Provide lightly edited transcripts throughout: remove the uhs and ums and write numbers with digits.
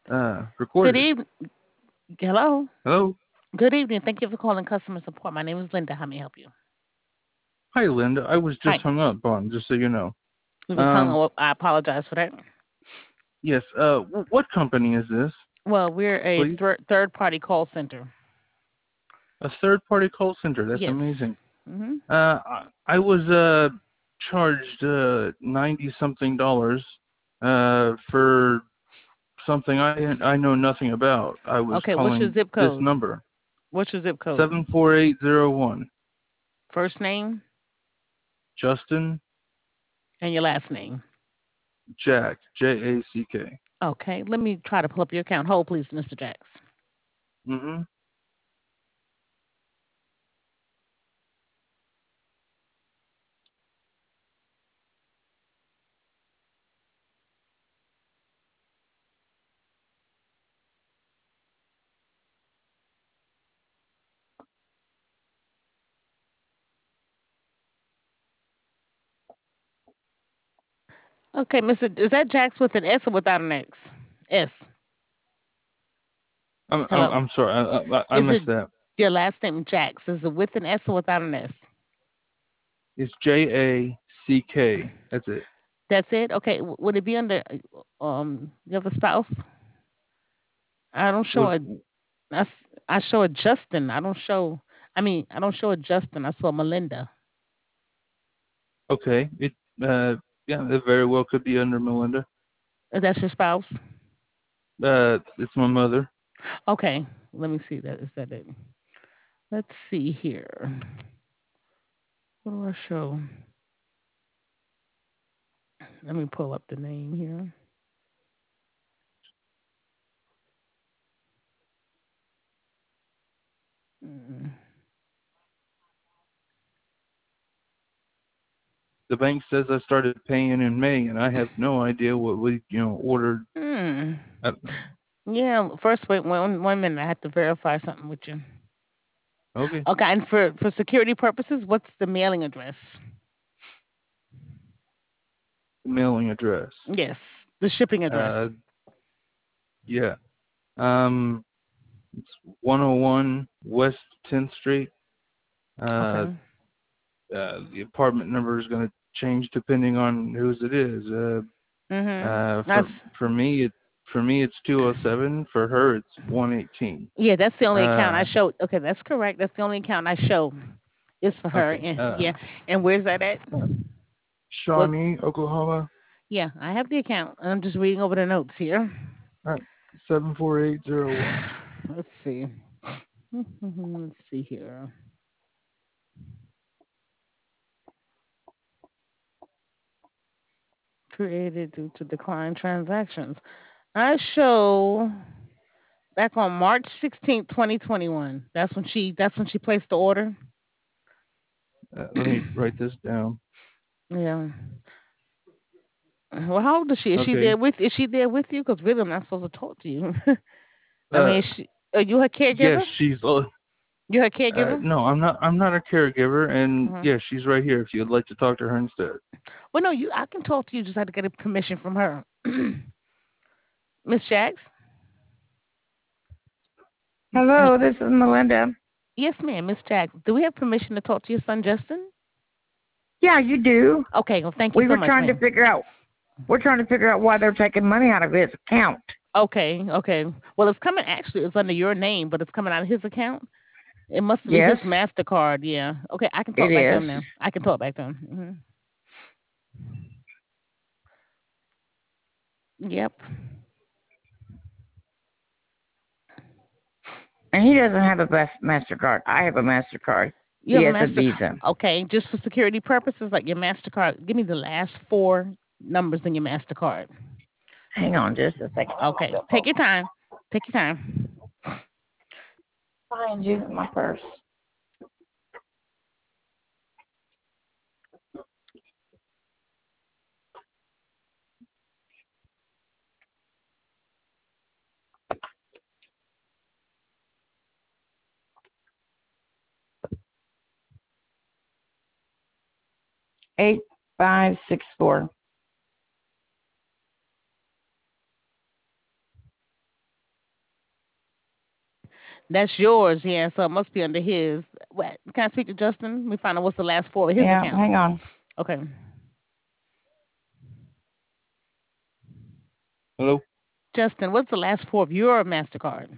Good recorded. evening. Hello. Hello. Good evening. Thank you for calling customer support. My name is Linda. How may I help you? Hi, Linda. I was just Hi. hung up on, just so you know. You was hung Um, up. I apologize for that. yes. What company is this, Well, we're a please? third party call center. A third-party call center. That's Yes. amazing. Hmm. I was charged 90 something dollars for something I know nothing about. I was Okay. What's your calling zip this code? number What's your zip code? 74801. First name Justin and your last name. Jack, Jack. Okay. Let me try to pull up your account. Hold, please, Mr. Jax. Mm-hmm. Okay, Mr. Is that Jax with an S or without an X? S. Hello. I'm sorry. I Is missed it that. your last name Jax? Is it with an S or without an S? It's Jack. That's it. That's it. Okay. Would it be under you have a spouse? I don't show Was a I, s- I show a Justin. I don't show. I mean, I don't show a Justin. I saw Melinda. okay. Uh yeah, it very well could be under Melinda. That's your spouse. It's my mother. Okay. Let me see that. Is that it? Let's see here. What do I show? Let me pull up the name here. Mm. The bank says I started paying in May, and I have no idea what we ordered. Hmm. I don't know. Yeah. First, wait one minute. I have to verify something with you. Okay. Okay. And for security purposes, what's the mailing address? Mailing address. Yes. The shipping address. Uh yeah. Um it's 101 West 10th Street. Uh Okay. the apartment number is going to change depending on whose it is. Mhm. For That's for me it for me it's 207. For her it's 118. yeah. That's the only account I Uh, showed. Okay, that's correct. That's the only account I show. Is for her. okay. And yeah. And where's that at? What? Shawnee, Oklahoma. Yeah, I have the account. I'm just reading over the notes here. All right. 74801. Let's see. Let's see here. Created due to decline transactions. I show back on March 16th, 2021. That's when she placed the order. Let me write this down. Yeah. Well, how old is she? Is she Okay. there with? Is she there with you? Because really, I'm not supposed to talk to you. I Uh, mean, is she? Are you her yes, caregiver? she's. You her caregiver? No, I'm not. I'm not a caregiver, and Uh-huh. yeah, she's right here. If you'd like to talk to her instead. Well, no, you. I can talk to you. Just have to get a permission from her. Miss Jax. Hello, this is Melinda. Yes, ma'am, Miss Jax. Do we have permission to talk to your son, Justin? Yeah, you do. Okay. Well, thank you We so were much, trying to ma'am. figure out. We're trying to figure out why they're taking money out of his account. Okay. Okay. Well, it's coming. Actually, it's under your name, but it's coming out of his account. It must be his Yes, Mastercard. Yeah. Okay. I can it talk back to is. him now. I can talk back to him. Yep. And he doesn't have a Mastercard. I have a Mastercard. You He have a has a master. Visa. Okay. Just for security purposes, like your Mastercard. Give me the last four numbers in your Mastercard. Hang on just a second. Okay. Take your time. Take your time. Find you in my purse. 8564. That's yours, yeah. So it must be under his. What? Can I speak to Justin? Let me find out what's the last four of his Yeah, account. hang on. Okay. Hello. Justin, what's the last four of your MasterCard?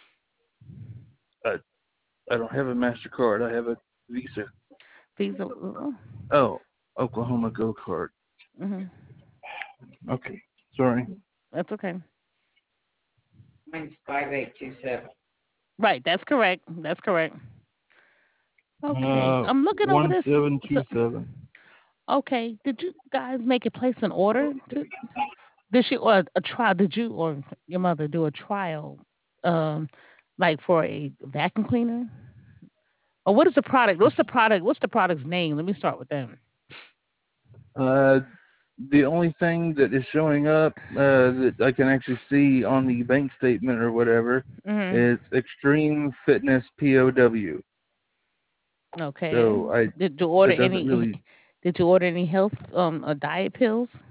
I I don't have a Mastercard. I have a Visa. Visa. Oh, Oklahoma Go card. Mm-hmm. Okay. Sorry. That's okay. Mine's 5827. Right. That's correct. That's correct. Okay. I'm looking over this. So, 1727. okay. Did you guys make a place an order? Did she or a trial? Did you or your mother do a trial, um, like for a vacuum cleaner? Or what is the product? What's the product? What's the product's name? Let me start with them. Uh, the only thing that is showing up that I can actually see on the bank statement or whatever Hmm. is Extreme Fitness POW. Okay. So I Did you order that doesn't any? really Did you order any health or diet pills?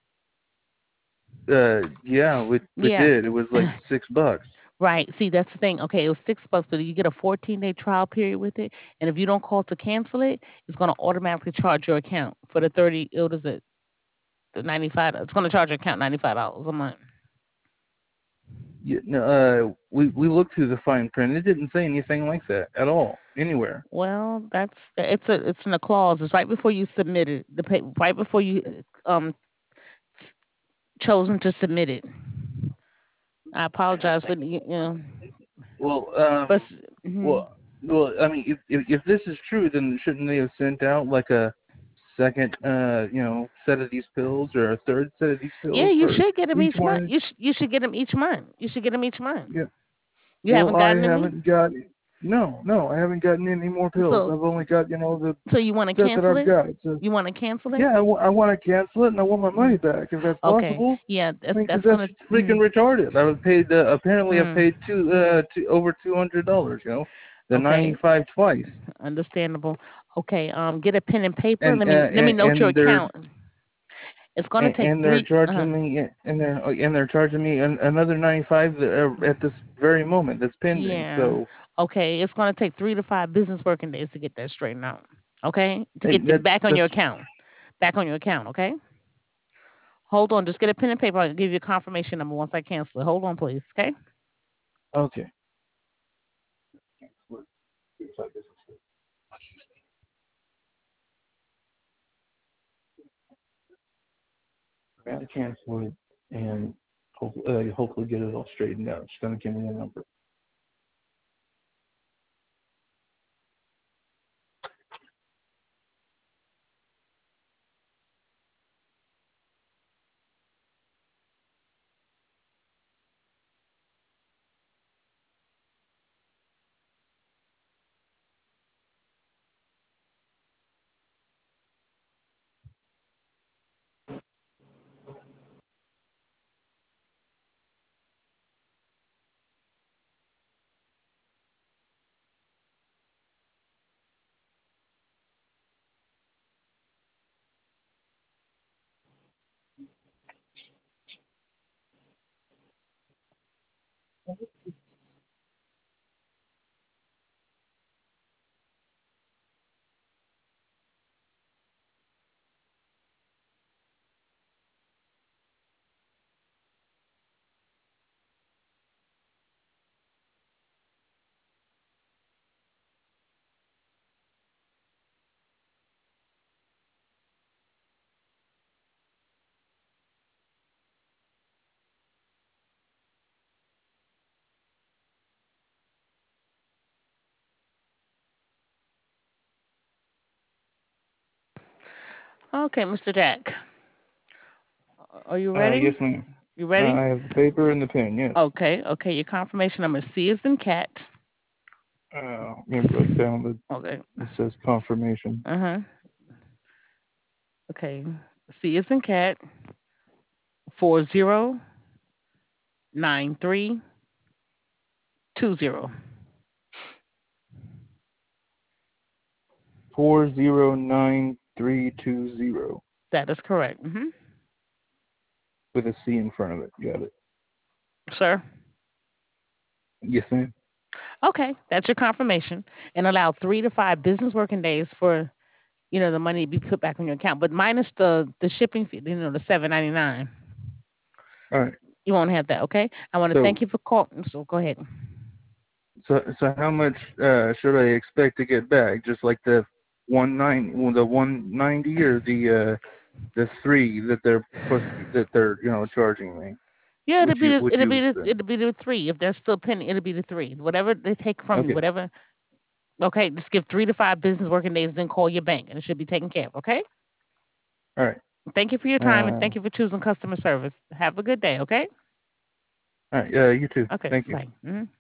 yeah, we Yeah. did. It was like $6. Right. See, that's the thing. Okay, it was $6, but you get a 14-day trial period with it, and if you don't call to cancel it, it's going to automatically charge your account for the 30. What is it? The 95. It's going to charge your account $95 a month. Yeah, no, we looked through the fine print. It didn't say anything like that at all anywhere. Well, it's in the clause. It's right before you submit it. Right before you s- chosen to submit it. I apologize for Well, but mhm. well, I mean, if this is true, then shouldn't they have sent out like a second, set of these pills or a third set of these Yeah, pills you for should get them each each month. one? You should get them each month. You should get them each month. Yeah. You Well, haven't I gotten any, haven't got. No, I haven't gotten any more pills. so I've only got the you want to set that cancel I've it? got. So You want to cancel it? yeah, I want to cancel it and I want my money Mm. back if that's Okay. possible. Yeah, I mean, 'cause that's that's gonna. freaking retarded. I was paid. Apparently, I paid Mm. over $200. The Okay, 95 twice, understandable. Okay, get a pen and paper. and Let me note your and they're account. It's gonna take and they're three. charging me and they're charging me another 95 at this very moment that's pending. Yeah. So Okay, it's gonna take 3 to 5 business working days to get that straightened out. Okay, to hey, get it back on your that's account. Back on your account. Okay. Hold on. Just get a pen and paper. I'll give you a confirmation number once I cancel it. Hold on, please. Okay. okay. I gotta cancel it and hopefully get it all straightened out. She's gonna give me a number. Okay, Mr. Jack. Are you ready? Yes, ma'am. You ready? I have the paper and the pen. Yes. Okay. Okay. Your confirmation number C is in cat. Let me write down the. Okay. It says confirmation. Uh huh. Okay. C is in cat. 409320. 409320 That is correct. with a C in front of it. Got it. Sir. Yes, ma'am. Okay, that's your confirmation, and allow 3 to 5 business working days for the money to be put back on your account, but minus the shipping fee, the 7.99. All right. You won't have that. Okay. I want to So thank you for calling. So go ahead. so how much should I expect to get back? Just like the 190 or the 3 that they're charging me, Yeah, it'll which be you the which it'll you be the said. it'll be the three. If they're still pending, it'll be the three. Whatever they take from you, Okay. whatever. Okay, just give 3 to 5 business working days, then call your bank, and it should be taken care of. Okay. All right. Thank you for your time and Uh, thank you for choosing customer service. Have a good day. Okay. all right. You too. Okay. Thank you. Bye.